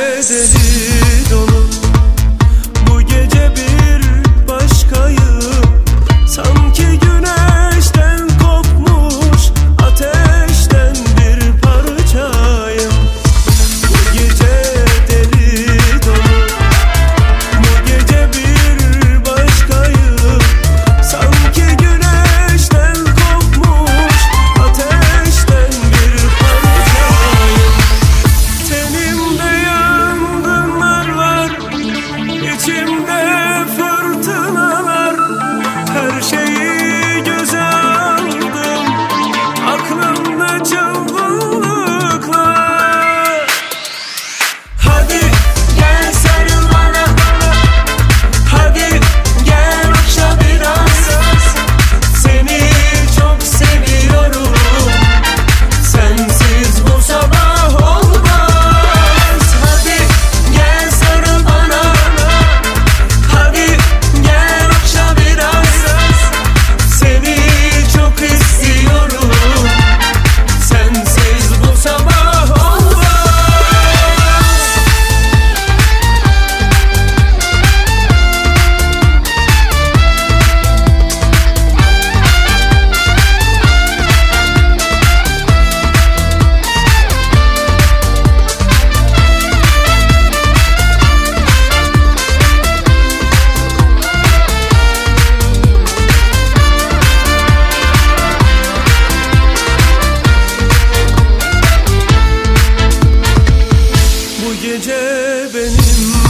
deli dolu. Bu gece bir başkayım, sanki güneşten kopmuş ateşten bir parçayım. Bu gece deli dolu, bu gece bir başkayım, sanki güneşten kopmuş ateşten bir parçayım. Tenimde yangınlar var, içimde fırtınalar. Her şeyi göze aldım, aklımda çılgınlıklar. Hadi gel sarıl bana, hadi gel okşa biraz. Seni çok seviyorum, sensiz bu sabah olmaz. Hadi gel sarıl bana, hadi gel okşa biraz. Seni çok istiyorum, sensiz bu sabah olmaz. Bu gece benim